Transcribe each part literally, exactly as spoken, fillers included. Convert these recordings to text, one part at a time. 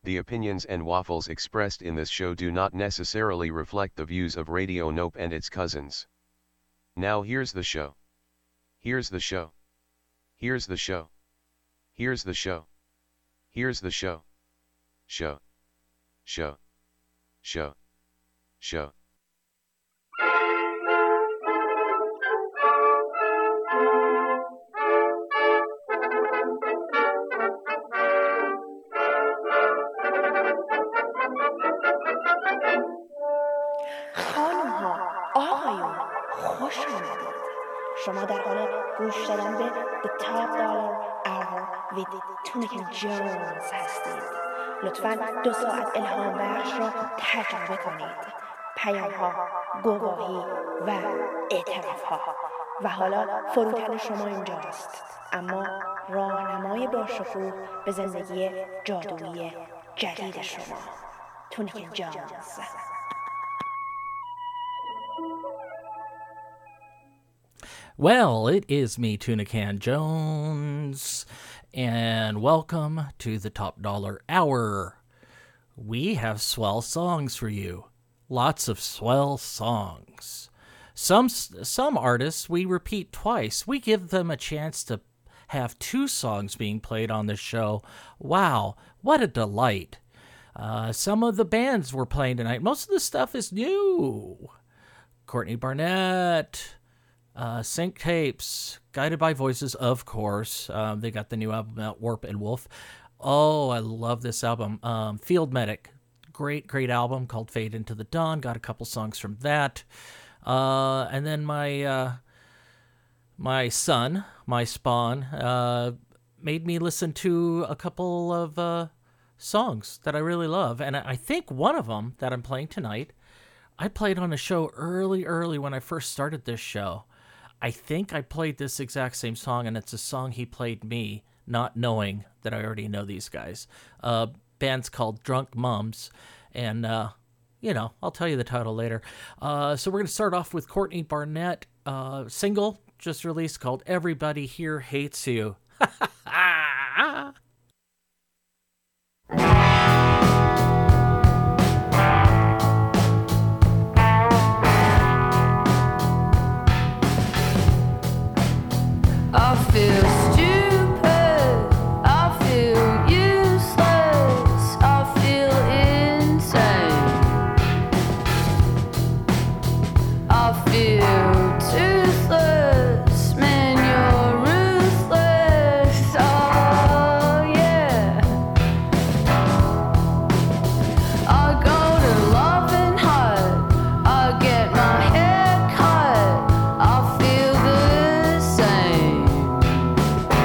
The opinions and waffles expressed in this show do not necessarily reflect the views of Radio Nope and its cousins. Now here's the show. Here's the show. Here's the show. Here's the show. Here's the show. Show. Show. Show. Show. خوش آمدید. شما در حال گوش دادن به The Top Dollar Hour with Tunic and Jones هستید. لطفاً دو ساعت الهام بخش را تجربه کنید. پیام ها، گواهی و اعتراف ها. و حالا فروتن شما اینجاست. اما راهنمای باشکوه به زندگی جادویی جدید شما. Tunic and Jones. Well, it is me, Tunican Jones, and welcome to the Top Dollar Hour. We have swell songs for you. Lots of swell songs. Some some artists we repeat twice. We give them a chance to have two songs being played on the show. Wow, what a delight. Uh, some of the bands we're playing tonight, most of the stuff is new. Courtney Barnett... Uh, Sync Tapes, Guided by Voices, of course. Um, they got the new album out, Warp and Wolf. Oh, I love this album. Um, Field Medic, great, great album called Fade Into the Dawn. Got a couple songs from that. Uh, and then my uh, my son, my spawn, uh, made me listen to a couple of uh, songs that I really love. And I think one of them that I'm playing tonight, I played on a show early, early when I first started this show. I think I played this exact same song, and it's a song he played me, not knowing that I already know these guys. Uh, band's called Drunk Mums, and, uh, you know, I'll tell you the title later. Uh, so we're going to start off with Courtney Barnett, uh, single just released called Everybody Here Hates You. I feel stupid, I feel useless, I feel insane. I feel toothless, man, you're ruthless, oh yeah. I go to Loving Hut, I get my hair cut, I feel the same.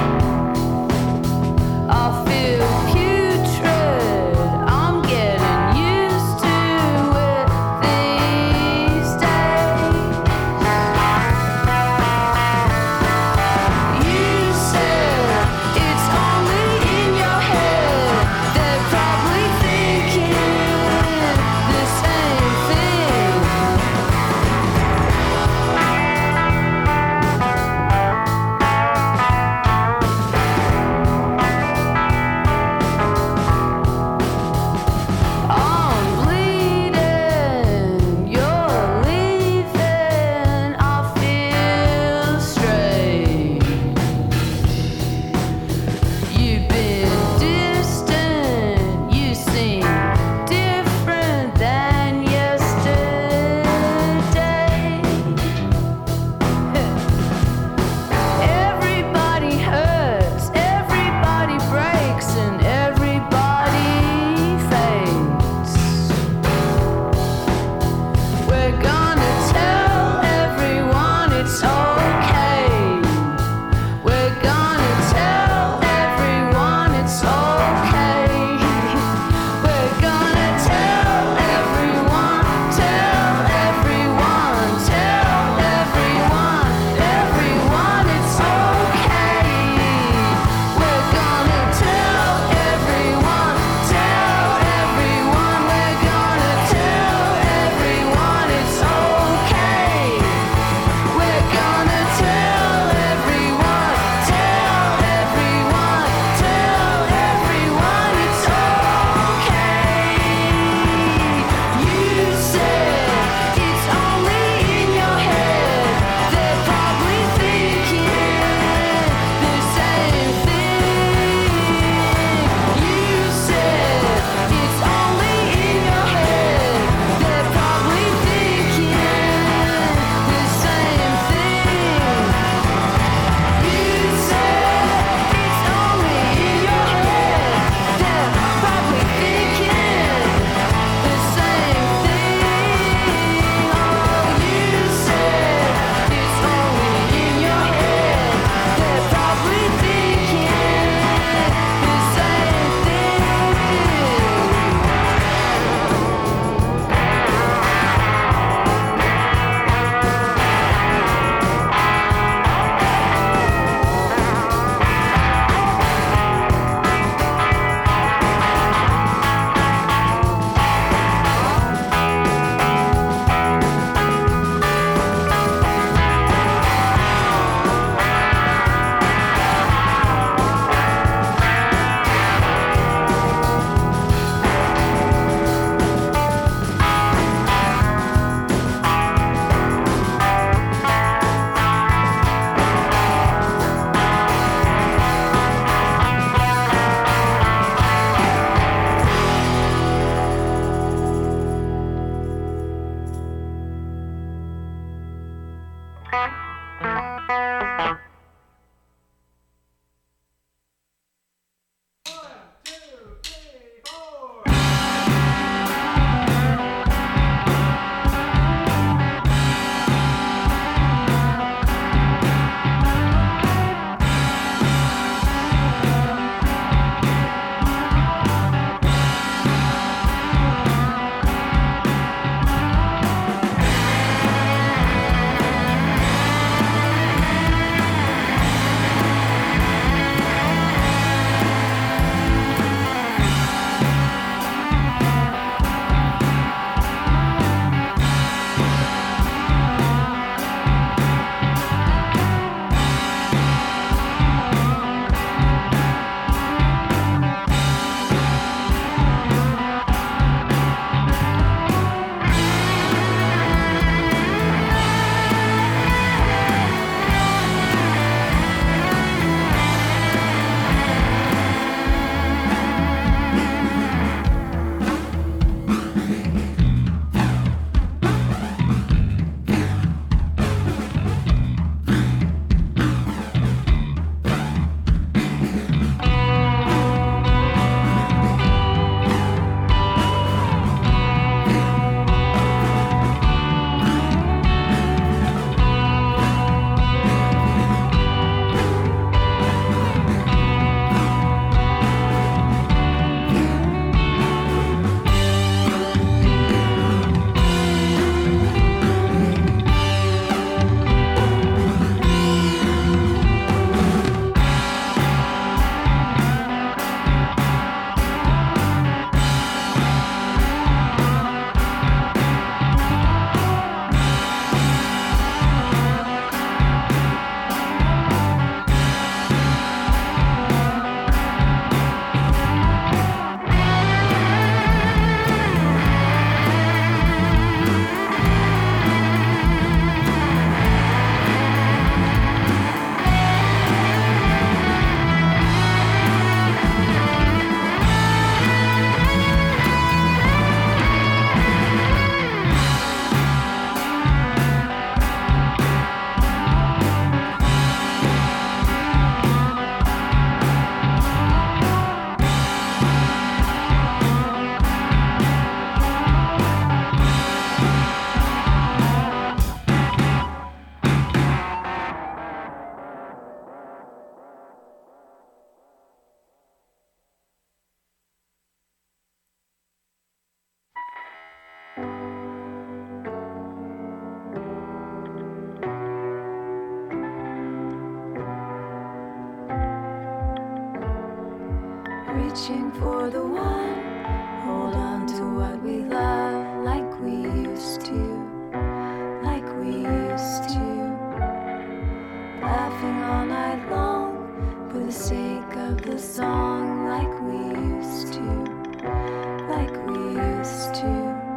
reaching for the one. Hold on to what we love like we used to, like we used to. Laughing all night long for the sake of the song like we used to, like we used to.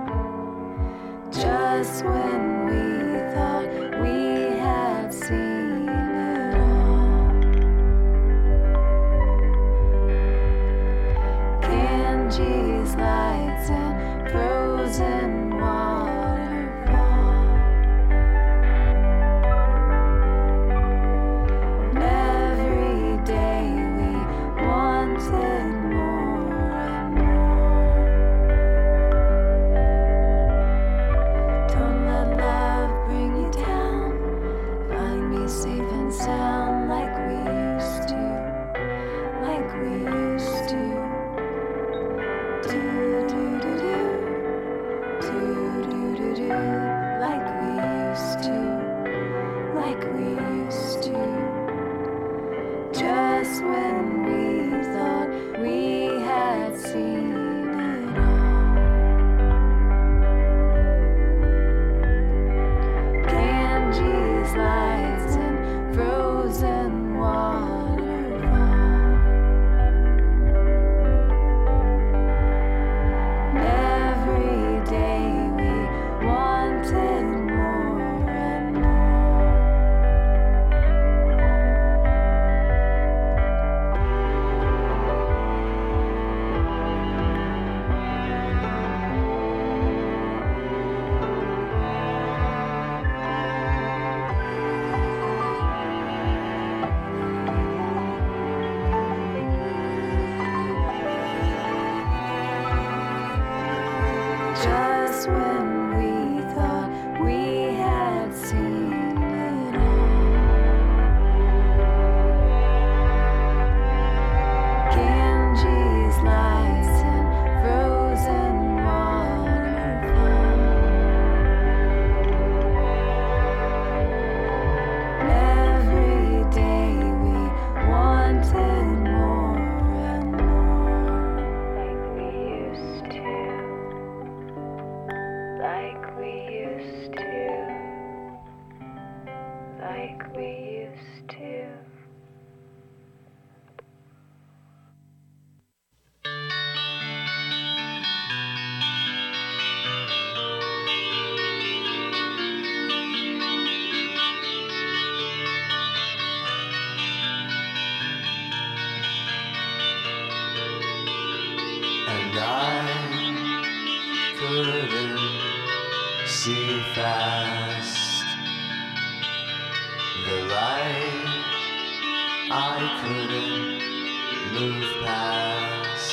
Just when we thought we had seen it all. Ganges lights and frozen waterfall. And every day we wanted more and more. Don't let love bring you down. Find me safe and sound like we used to, like we used to. Do do do do, do do do do, like we used to, like we used to. Just when we thought we had seen it all. Ganges lights and frozen waterfall. And every day we wanted more and more. Just when we thought we had seen it all. Ganges lights and frozen waterfall. And every day we wanted more and more. Like we used to. Like we used to, like we used to. And I couldn't see fast the light I couldn't move past.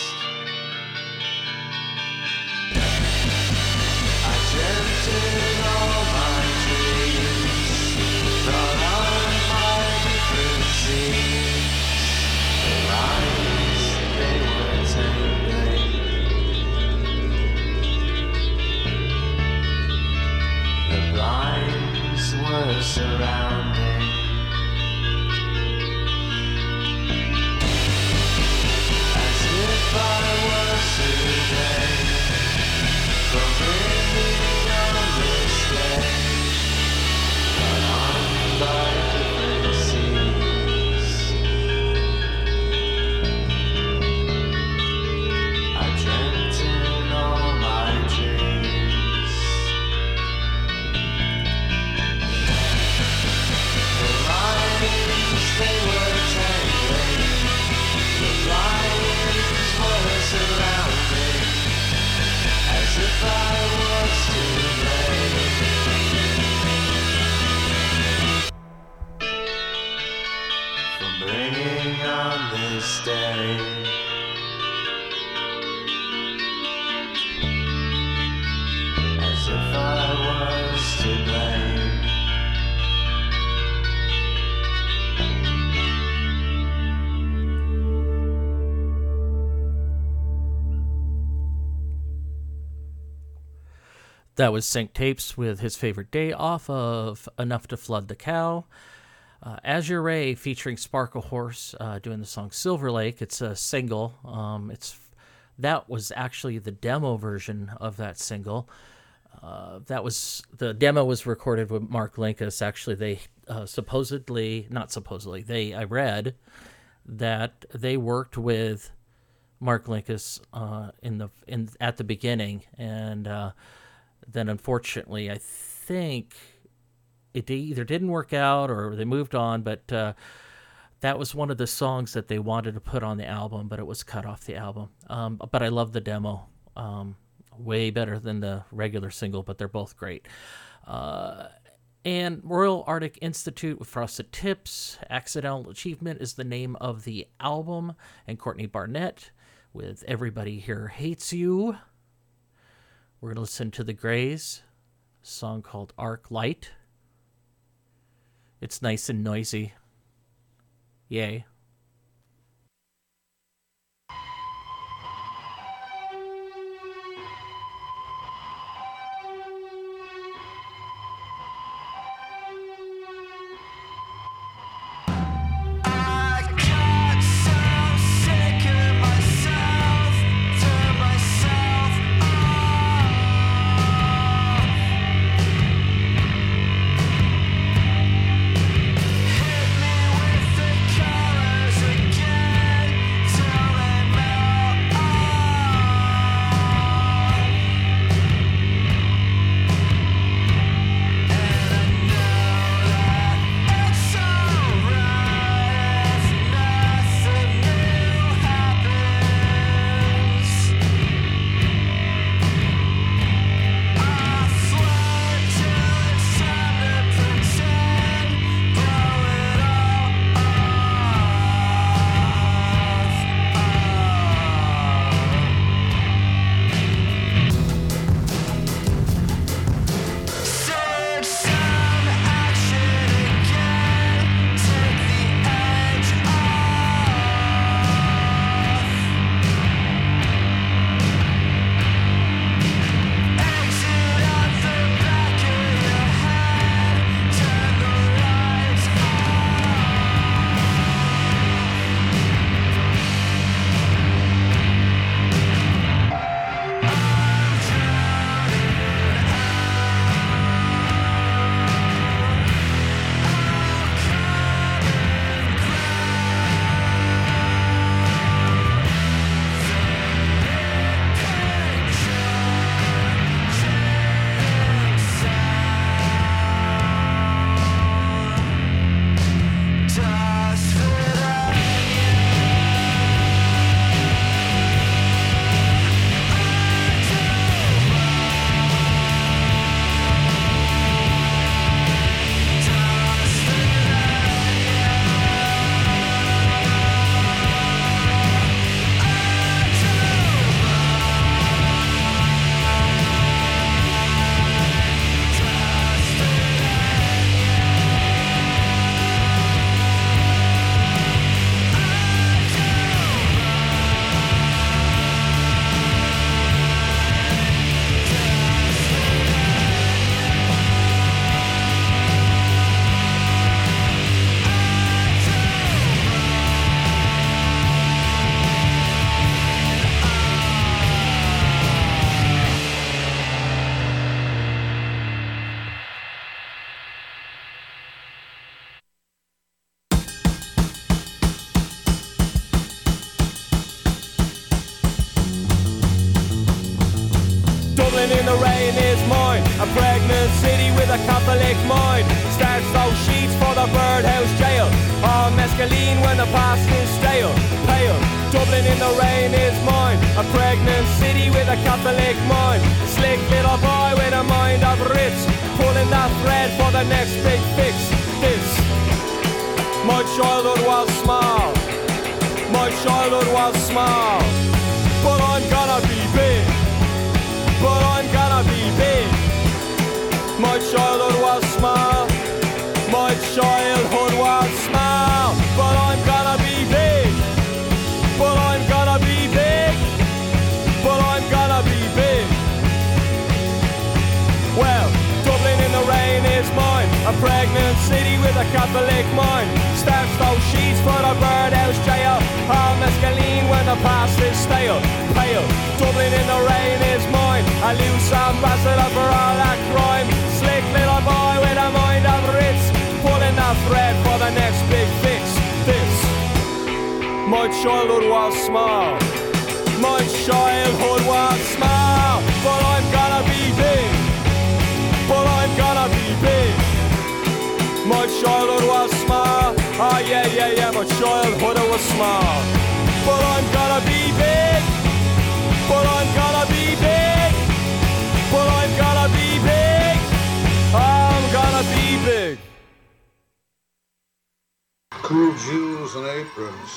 I dreamt in all my dreams, thought on my different scenes. The lines, they were tangling. The blinds were surrounding. As if I was today, from living on this day, but on by different seas. I dreamt in all my dreams. The lines, they were tangling. The blinds were surrounding. As if I was to blame. For bringing on this day. As if I was to blame. That was Sync Tapes with his favorite day off of Enough to Flood the Cow. Uh, Azure Ray featuring Sparkle Horse uh, doing the song Silver Lake. It's a single. Um, it's that was actually the demo version of that single. Uh, that was the demo was recorded with Mark Linkous. Actually, they uh, supposedly, not supposedly, they I read that they worked with Mark Linkous uh, in the in at the beginning, and uh, then unfortunately, I think it either didn't work out or they moved on. But uh, that was one of the songs that they wanted to put on the album, but it was cut off the album. Um, but I love the demo. Um, way better than the regular single, but they're both great. Uh, and Royal Arctic Institute with Frosted Tips. Accidental Achievement is the name of the album. And Courtney Barnett with Everybody Here Hates You. We're going to listen to The Greys, a song called Arc Light. It's nice and noisy. Yay. Dublin in the rain is mine, a pregnant city with a Catholic mind. Starts those sheets for the birdhouse jail, all mescaline when the past is stale. Pale, Dublin in the rain is mine, a pregnant city with a Catholic mind. Slick little boy with a mind of Ritz, pulling that thread for the next big fix. This, my childhood was small, my childhood was small, but I'm gonna be big. But I'm gonna be big. My childhood was small, my childhood was small, but I'm gonna be big. But I'm gonna be big. But I'm gonna be big. Well, Dublin in the rain is mine, a pregnant city with a Catholic Catholic mind. Starts those sheets for the birdhouse jail. All mescaline when the past is stale. Pale, Dublin in the rain is mine. A loose ambassador for all that crime. Slick little boy with a mind of Ritz. Pulling that thread for the next big fix. This, my childhood was small. My childhood was small. But I'm gonna be big. But I'm gonna be big. My childhood was small. Oh yeah, yeah, yeah, my childhood was small. But I'm gonna be big. But I'm gonna be big. But I'm gonna be big. I'm gonna be big. Cool jewels and aprons.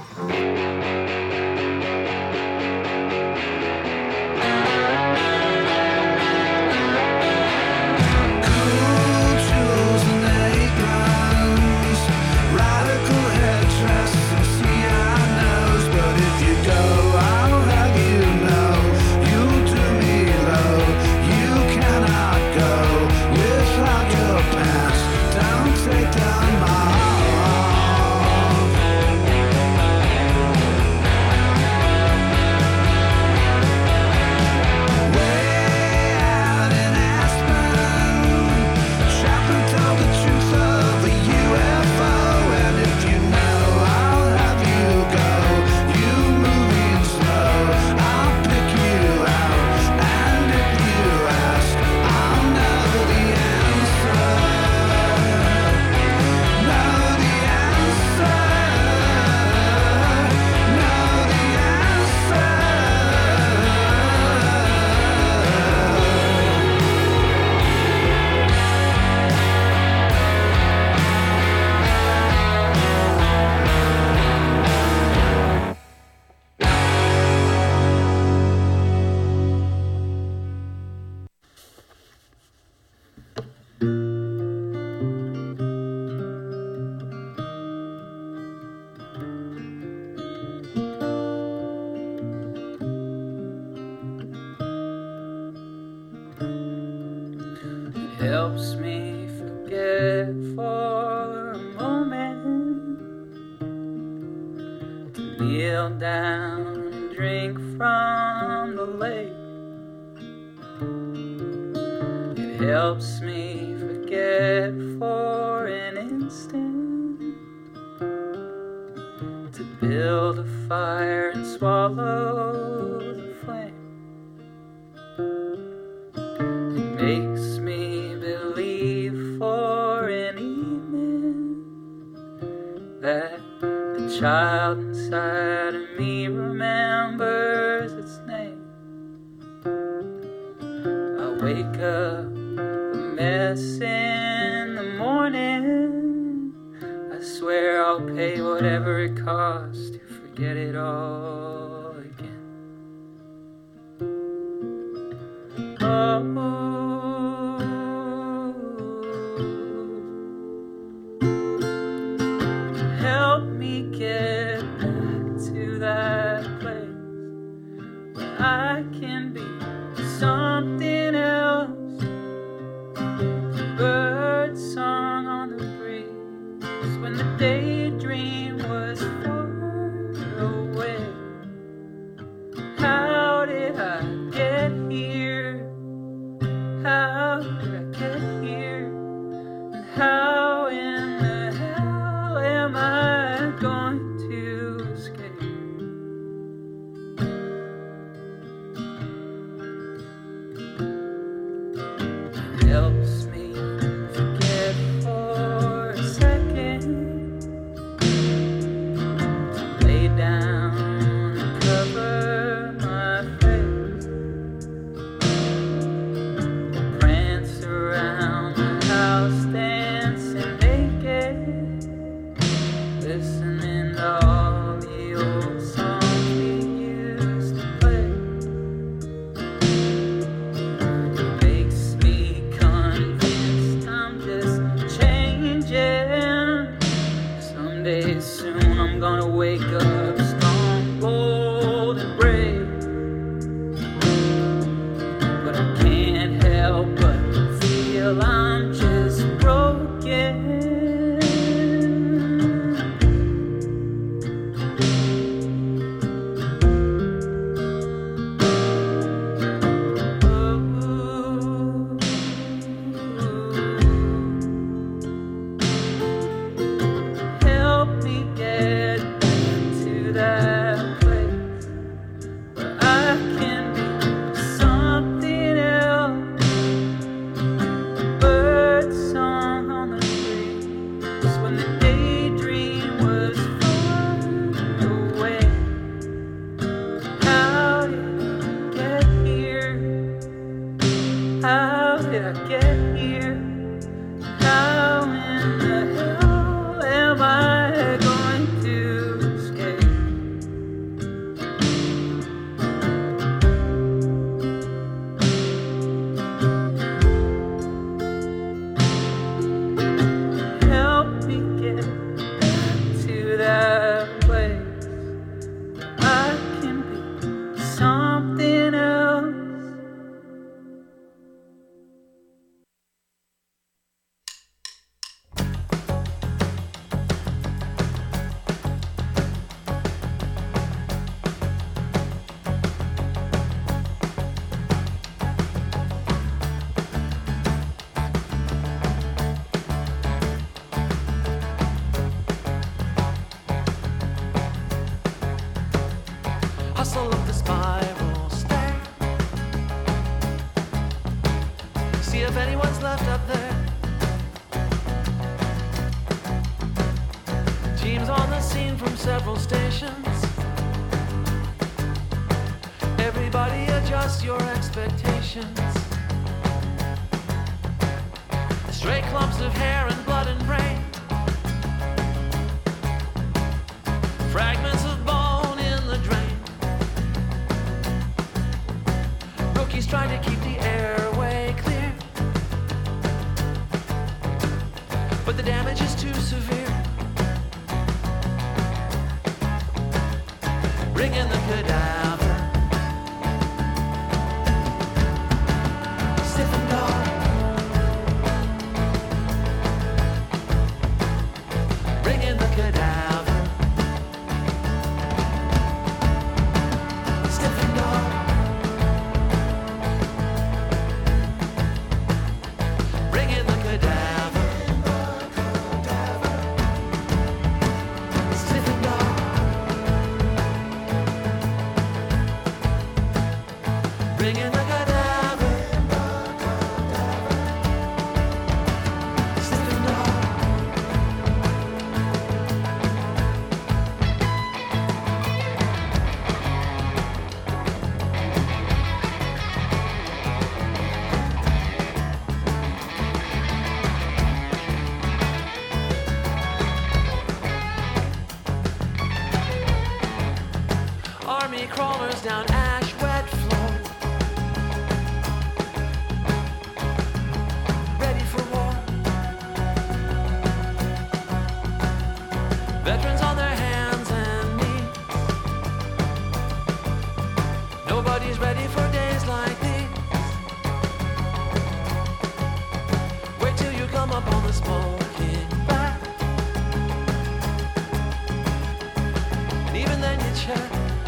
Helps me forget for a moment to kneel down and drink from the lake. It helps me forget for an instant to build a fire and swallow the flame. It makes me believe for an evening that the child inside of me remembers its name. I wake up a mess in the morning. I swear I'll pay whatever it costs to forget it all again. Oh, help me get back to that place where I can be something else. Bird song on the breeze when the daydream was far away. How did I get here? How did I get here? And how in the hell am I going to escape? It helps me forget for a second to lay down and cover my face. Prance around the house dancing naked, listening to all the old songs we used to play. It makes me convinced I'm just changing. Someday soon I'm gonna wake up strong, bold and brave. But I can't help but feel I'm just broken. to that place where I can be something else. Bird song on the breeze when the daydream was far away. How did I get here? How did I get here? How in the hell am I going to escape? Help me get back to that place where I can be something else. Hustle of the spiral stair. See if anyone's left up there. Teams on the scene from several stations. Everybody adjust your expectations. Stray clumps of hair and blood and brain. Fragments of bone in the drain. Rookies trying to keep the airway clear, but the damage is too severe. Bring in the cadaver. Stiff and dark. Bring in the cadaver. Stiff and dark. Bring in the cadaver. Stiff and dark. Bring in the cadaver. Stiff and dark. Army crawlers down ash wet floor, ready for war. Veterans on their hands and knees. Nobody's ready for days like these. Wait till you come up on the smoking back, and even then you check.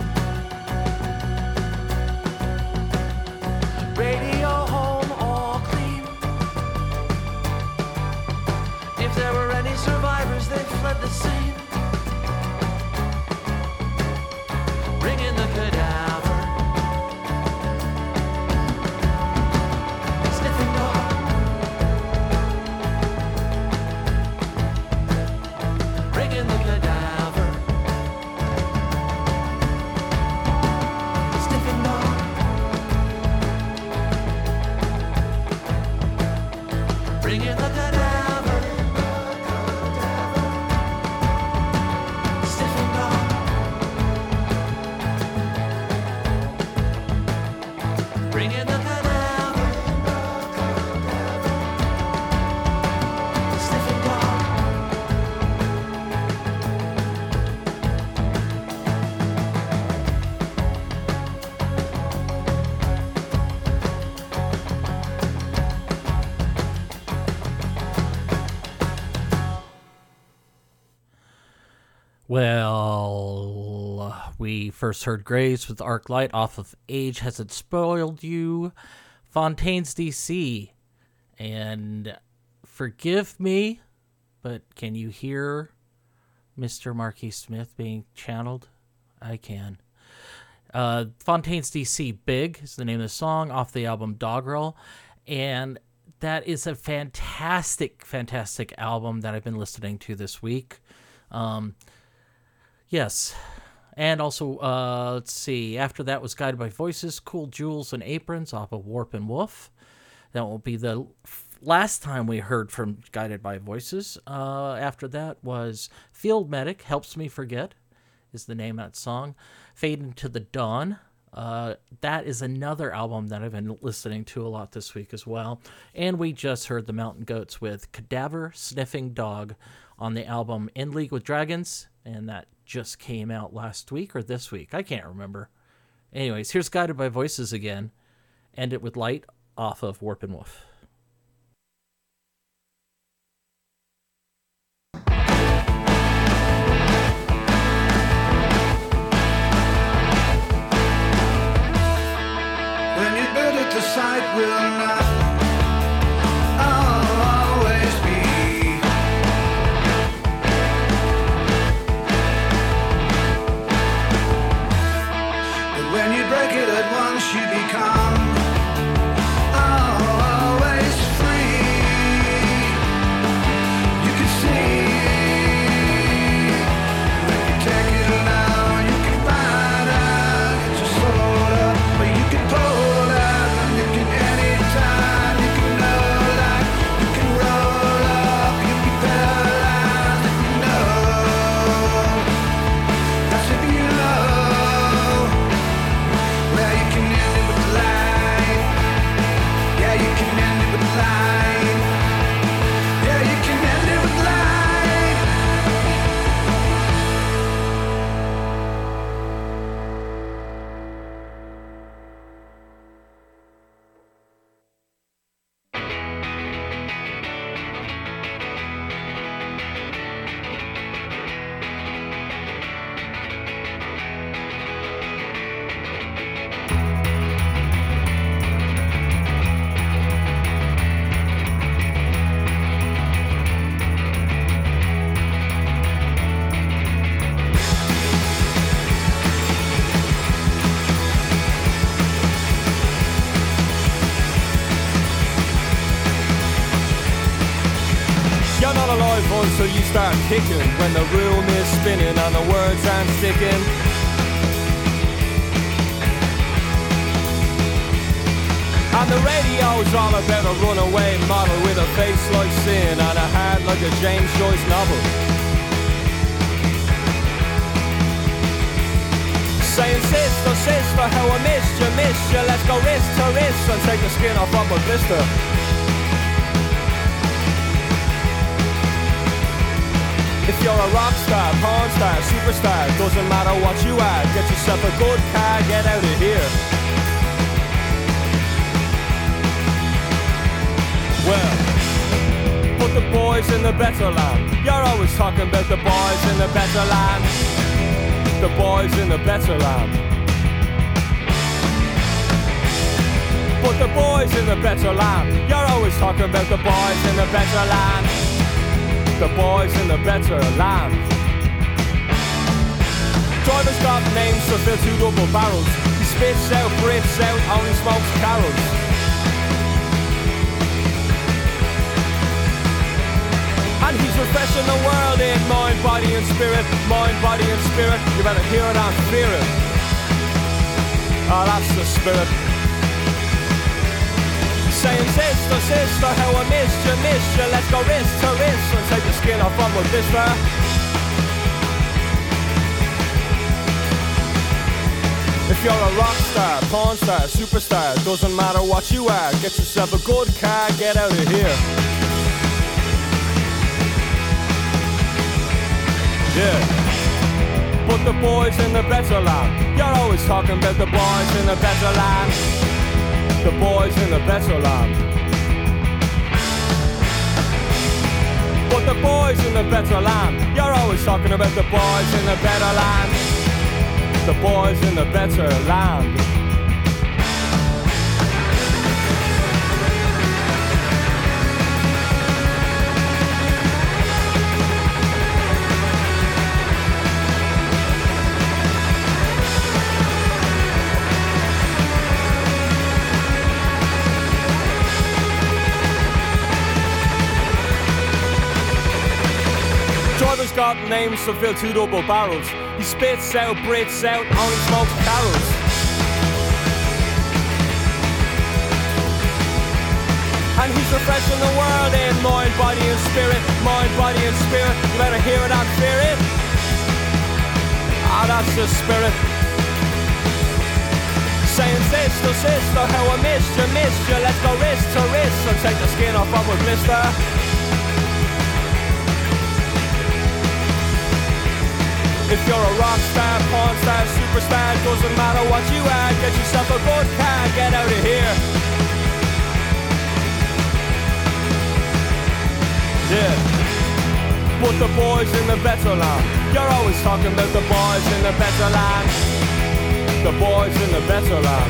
Radio home all clean. If there were any survivors, they fled the scene. Bring in the cadaver. Sniffing dog. Bring in the cadaver. Sniffing dog. Bring in the cadaver. Stiff and dark. Bring in the cadaver. Stiff and dark. Well, we first heard Graves with Arc Light off of Age Hasn't Spoiled You, Fontaine's D C, and forgive me, but can you hear Mister Marquis Smith being channeled I can. Uh, Fontaines D C, Big is the name of the song off the album Doggerel. And that is a fantastic, fantastic album that I've been listening to this week. Um, yes. And also, uh, let's see, after that was Guided by Voices, Cool Jewels and Aprons off of Warp and Woof. That will be the last time we heard from Guided by Voices. Uh, after that was Field Medic, Helps Me Forget is the name of that song. Fade Into the Dawn. Uh, that is another album that I've been listening to a lot this week as well. And we just heard the Mountain Goats with Cadaver Sniffing Dog on the album In League with Dragons. And that just came out last week or this week. I can't remember. Anyways, here's Guided by Voices again. End it with Light off of Warp and Woof. When you build it, the site will not always be. But when you break it at once, you become always free. You can see when you take it alone, you can find out it's your soul up, but you can pull out and you can anytime, you can know that you can roll up, you'll be paralyzed if you know. That's if you know. Well, you can end it with light. Yeah, you can end it with light. Yeah, you can end it with light. You're not alive until you start kicking, when the room is spinning and the words aren't sticking. And the radio's all about a runaway model with a face like sin and a heart like a James Joyce novel. Saying sister, sister, how I missed you, missed you. Let's go wrist to wrist and take the skin off of a blister. If you're a rock star, porn star, superstar, doesn't matter what you are, get yourself a good car, get out of here. Well, put the boys in the better land. You're always talking about the boys in the better land. The boys in the better land. Put the boys in the better land. You're always talking about the boys in the better land. The boys in the better land. Drivers got names to fill two double barrels. He spits out, breathes out, only smokes carols. And he's refreshing the world in mind, body and spirit. Mind, body and spirit. You better hear it and fear it. Oh, that's the spirit. Saying sister, sister, how I missed you, missed you. Let's go wrist to wrist and take the skin off of with this there. If you're a rock star, porn star, superstar, doesn't matter what you are, get yourself a good car, get out of here. Yeah. Put the boys in the better land. You're always talking about the boys in the better land. The boys in the better land. But the boys in the better land. You're always talking about the boys in the better land. The boys in the better land. got names to fill two double barrels. He spits out, breathes out, only smokes carols. And he's refreshing the world in mind, body and spirit. Mind, body and spirit. You better hear it and fear it. Ah, that's the spirit. Saying sister, sister, how I missed you, missed you. Let's go wrist to wrist and take the skin off of a blister. If you're a rock star, porn star, superstar, doesn't matter what you are, get yourself a good car, get out of here. Yeah. But the boys in the better land, you're always talking about the boys in the better land. The boys in the better land.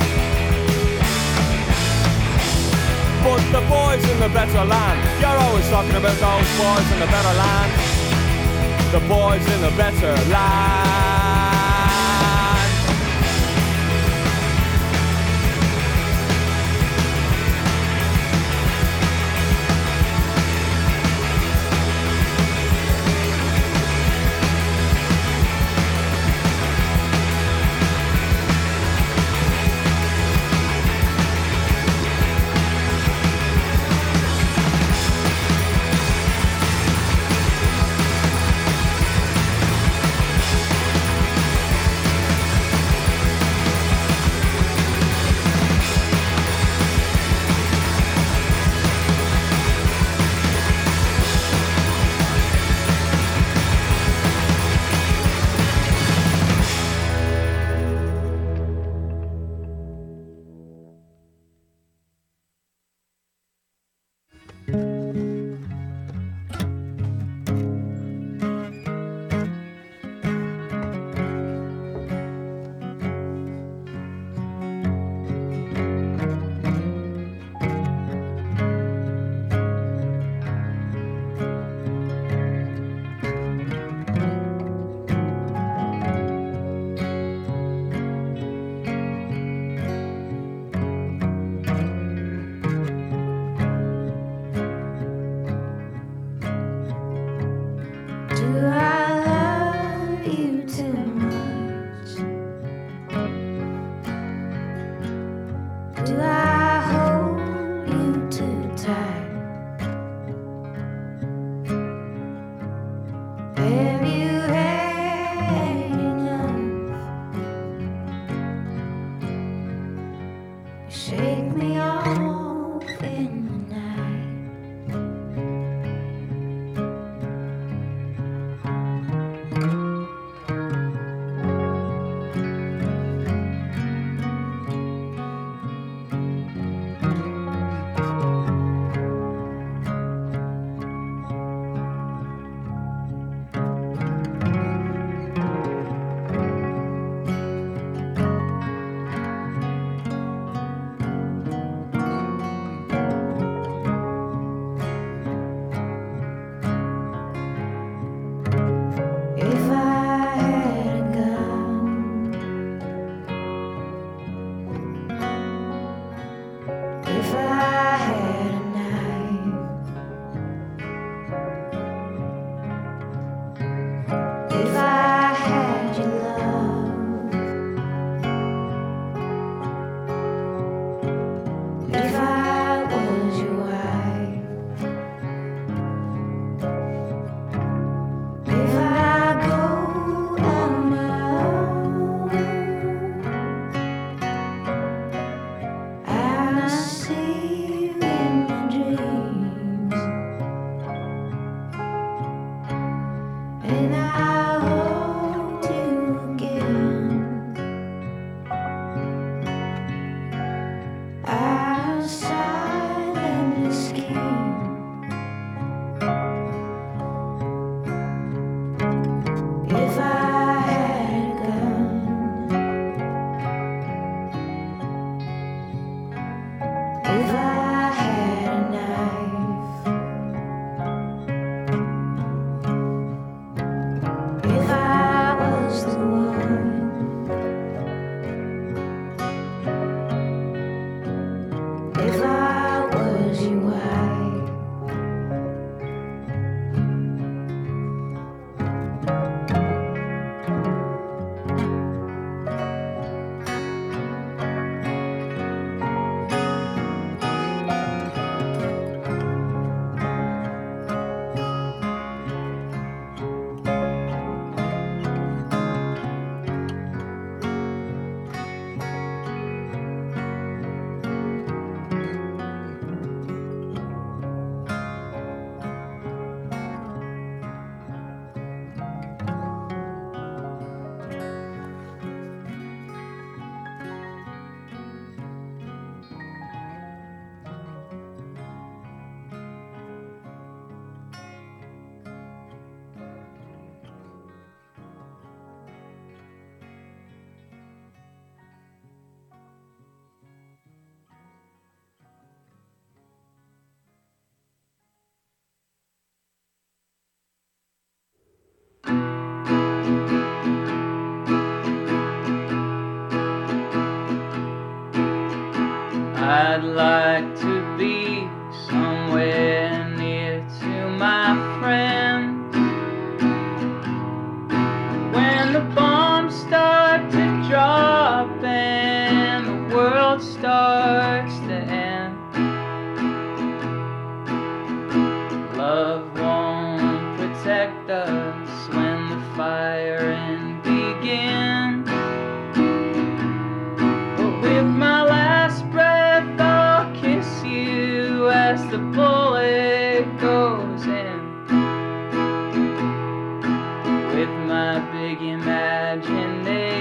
But the boys in the better land, you're always talking about those boys in the better land. The boys in the better land.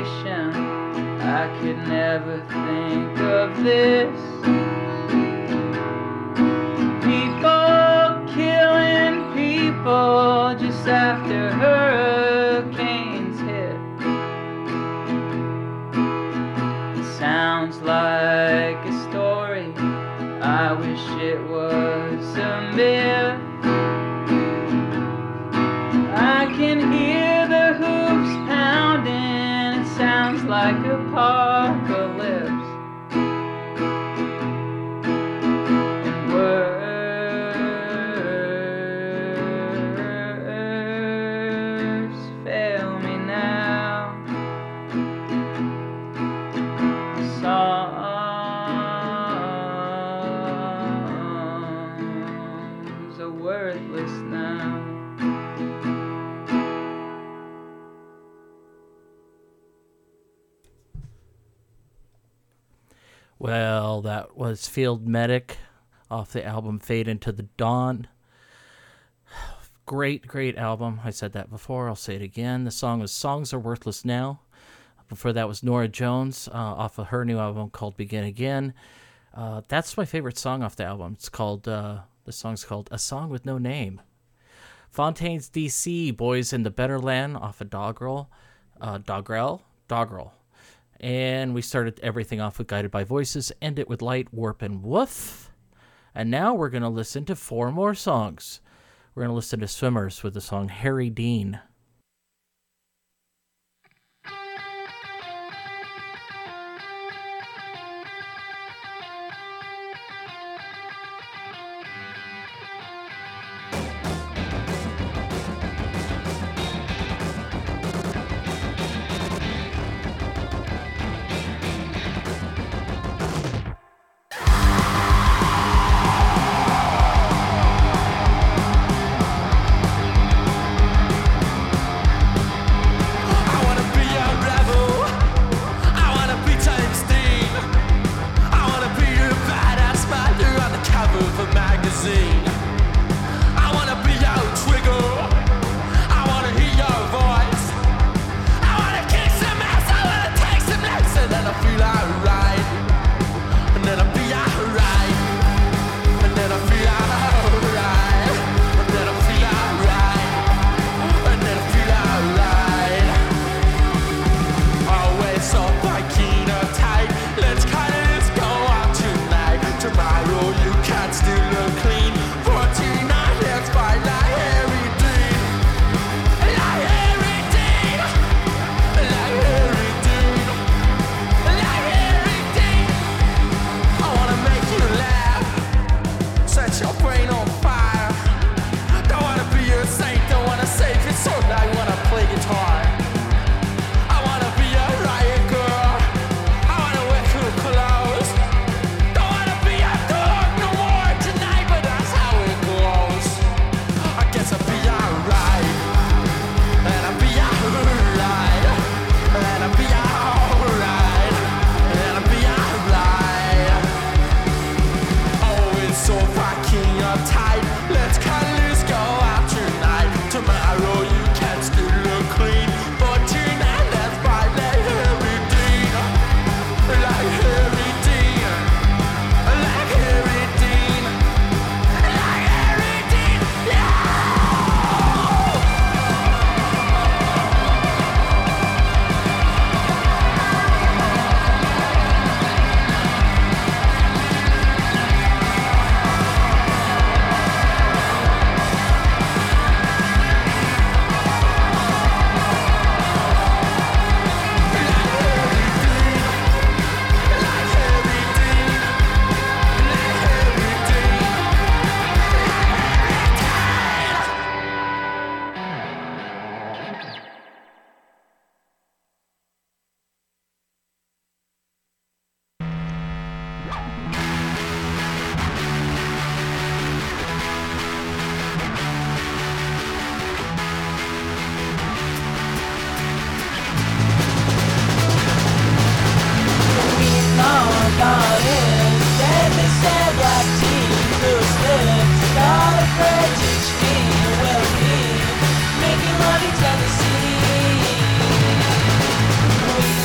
situation. I could never think of this. People killing people just after hurricanes hit. It sounds like a story. I wish it was a myth. I can hear the hooves pounding. It sounds like apocalypse. And words fail me now. Songs are worthless now. Well, that was Field Medic off the album Fade Into the Dawn. Great, great album. I said that before. I'll say it again. The song was Songs Are Worthless Now. Before that was Nora Jones uh, off of her new album called Begin Again. Uh, that's my favorite song off the album. It's called, uh, the song's called A Song With No Name. Fontaines D C, Boys in the Better Land off of Dogrel. Uh, Dogrel? Dogrel. And we started everything off with Guided by Voices, end it with Light, Warp, and Woof. And now we're going to listen to four more songs. We're going to listen to Swimmers with the song Harry Dean. Making love in Tennessee.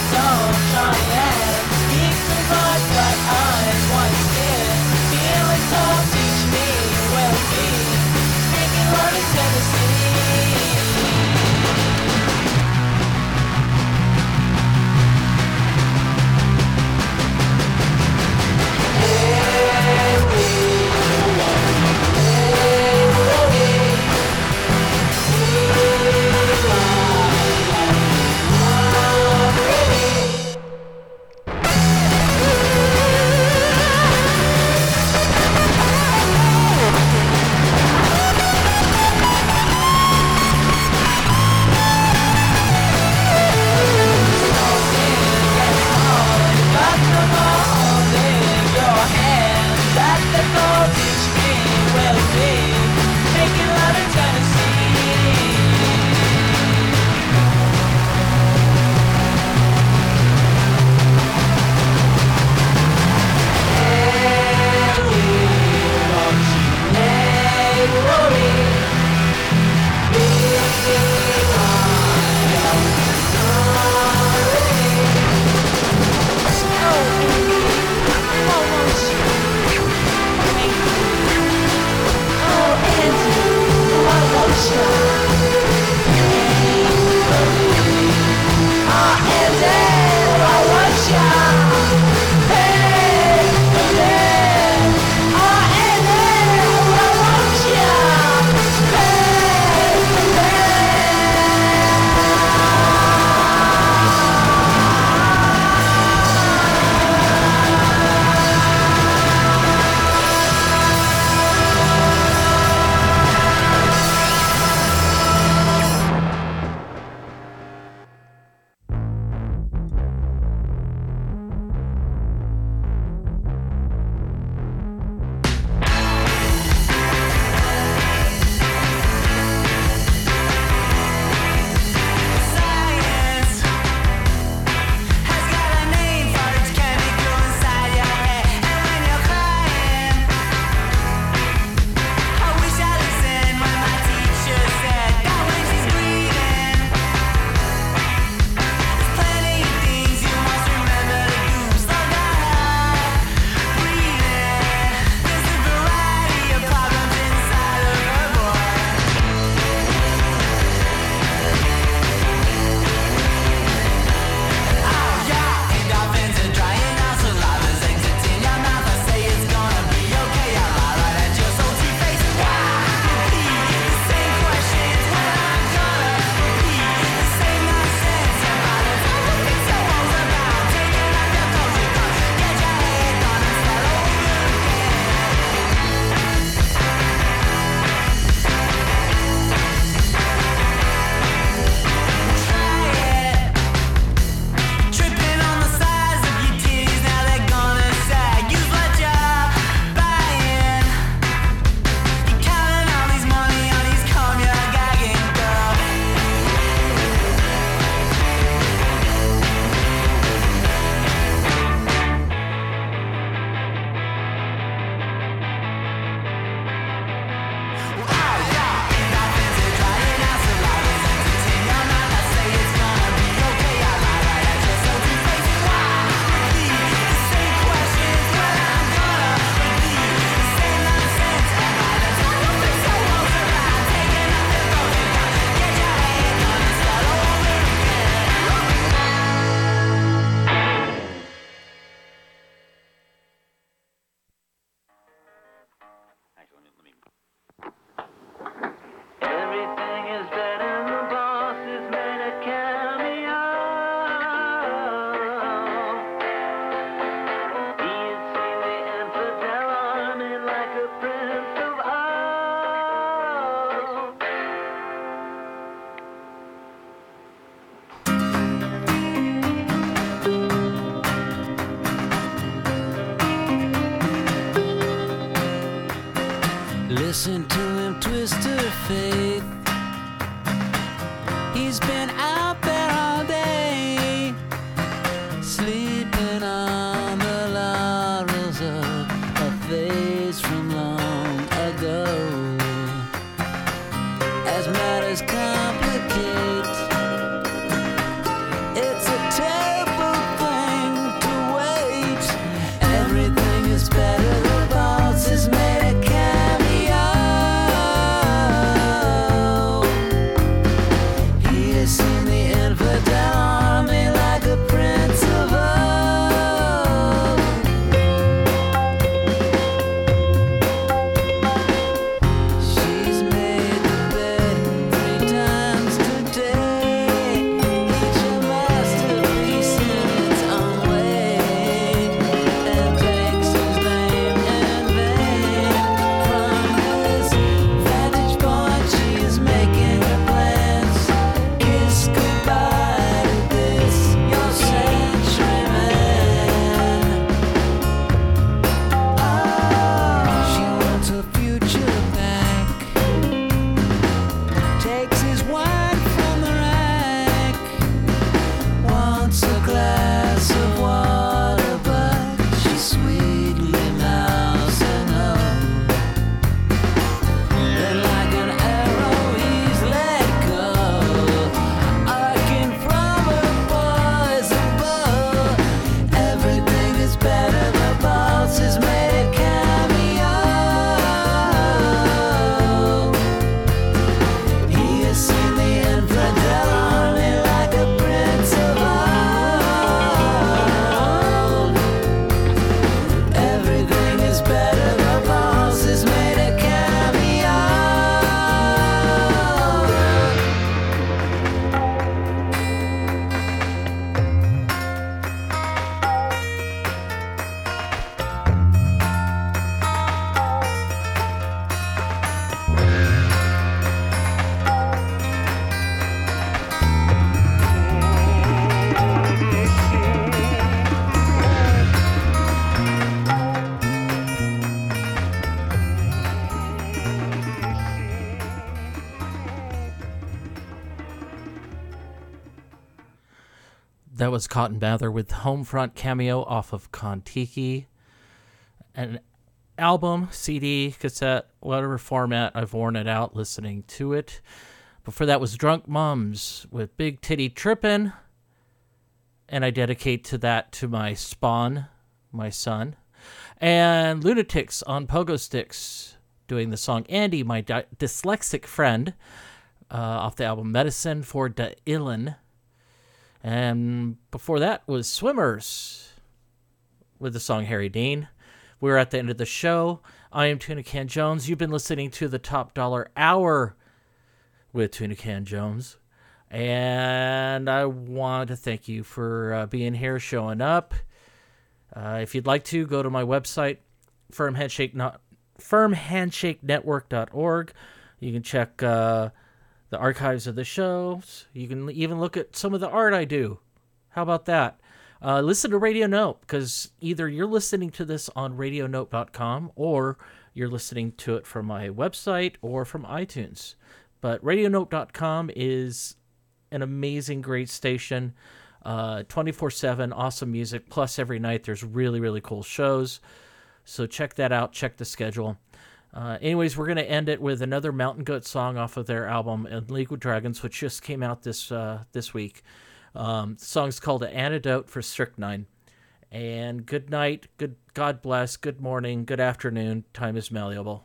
That was Cotton Mather with Homefront Cameo off of Kon-Tiki. An album, C D, cassette, whatever format, I've worn it out listening to it. Before that was Drunk Mums with Big Titty Trippin'. And I dedicate to that to my spawn, my son. And Lunatics on Pogo Sticks doing the song Andy, my di- dyslexic friend, uh, off the album Medicine for Da Illin. And before that was Swimmers with the song Harry Dean. We're at the end of the show. I am Tuna Can Jones. You've been listening to the Top Dollar Hour with Tuna Can Jones. And I want to thank you for uh, being here, showing up. Uh, if you'd like to, go to my website, firm handshake not, firm handshake network dot org. You can check uh, the archives of the shows. You can even look at some of the art I do. How about that? Uh, listen to Radio Note, because either you're listening to this on radio note dot com or you're listening to it from my website or from iTunes. But radio note dot com is an amazing, great station. Uh, twenty-four seven, awesome music. Plus, every night there's really, really cool shows. So check that out. Check the schedule. Uh, anyways, we're going to end it with another Mountain Goat song off of their album In League with Dragons, which just came out this uh, this week. Um, the song's called An Antidote for Strychnine. And good night, good God bless, good morning, good afternoon. Time is malleable.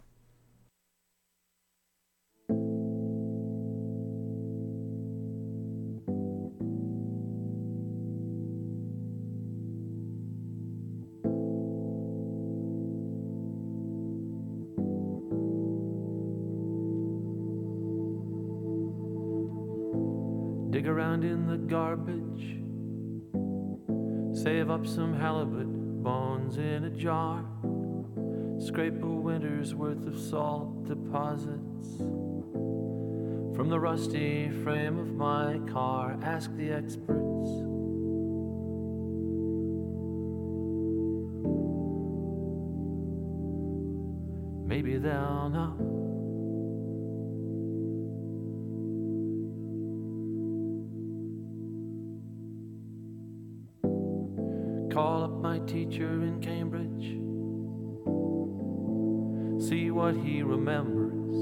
Dig around in the garbage, save up some halibut bones in a jar, scrape a winter's worth of salt deposits from the rusty frame of my car. Ask the experts. Maybe they'll know. Call up my teacher in Cambridge, see what he remembers.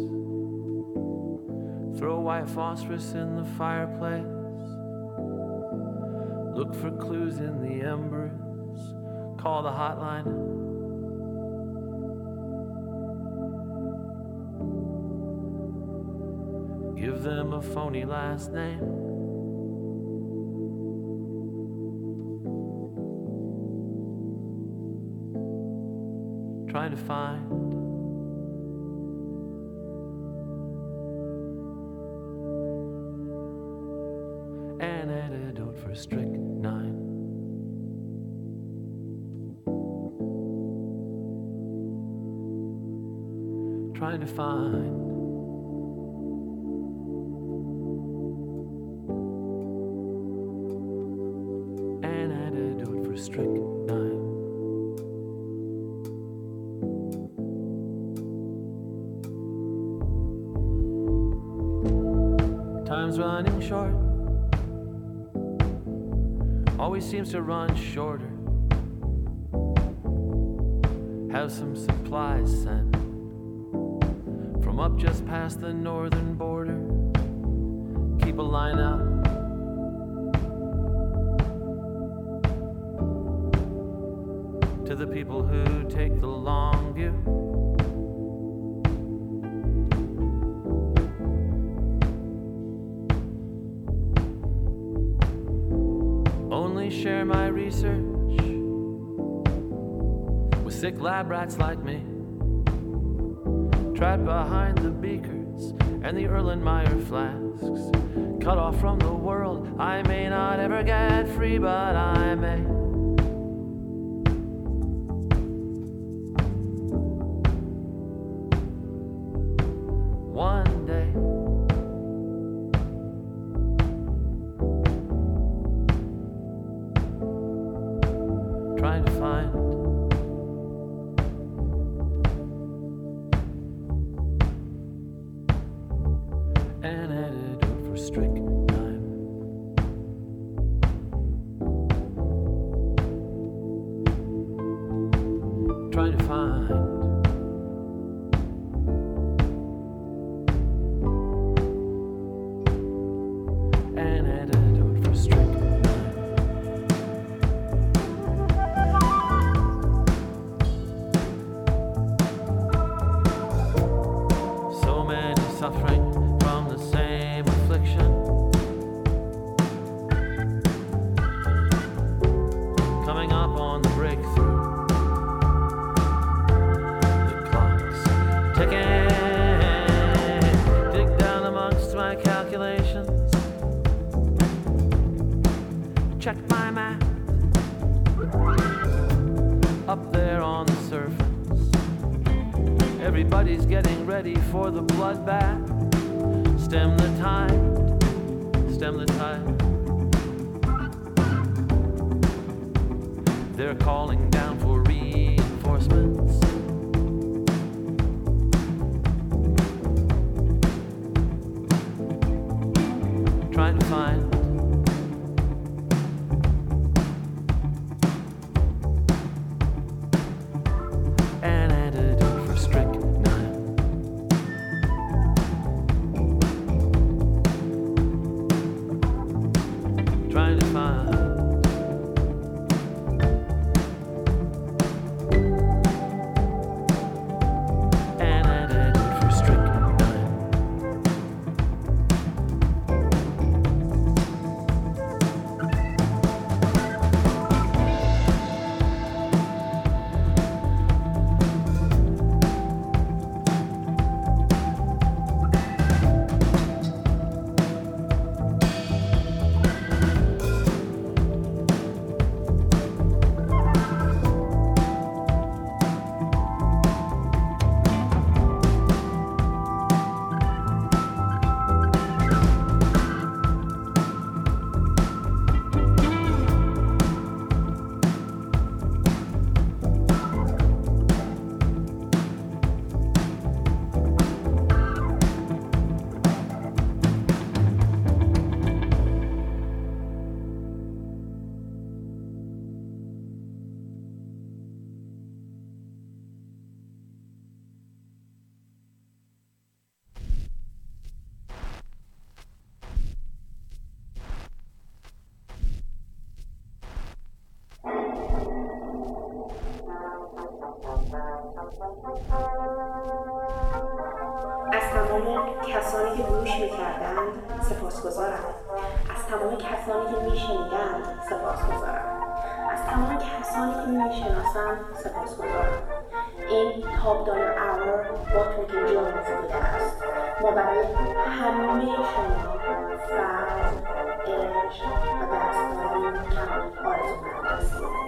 Throw white phosphorus in the fireplace, look for clues in the embers. Call the hotline, give them a phony last name. Trying to find an antidote for strychnine. Trying to find an antidote for strychnine. Time's running short, always seems to run shorter. Have some supplies sent from up just past the northern border. Keep a line out, to the people who take the long view. Share my research with sick lab rats like me, trapped behind the beakers and the Erlenmeyer flasks, cut off from the world. I may not ever get free, but I may. One day. Trying to find an antidote for strychnine. trying to find an antidote for strychnine. So many suffering from the same affliction, coming up on the breakthrough. The clock's ticking. Dig down amongst my calculations. Check my math. Up there on the surface, everybody's getting ready for the bloodbath. Stem the tide, stem the tide. They're calling down for reinforcements. Trying to find an antidote for strychnine. Trying to find an antidote for strychnine. از تمام کسانی که گوش می‌کردند سپاسگزارم. از تمام کسانی که می‌شنیدند سپاسگزارم. از تمام کسانی که می‌شناسم سپاسگزارم. این تاپ دلار اور با تونیکن جونز بوده است. ما برای همه شما فضل، عشق و دستاوری کمال آرزو هستیم.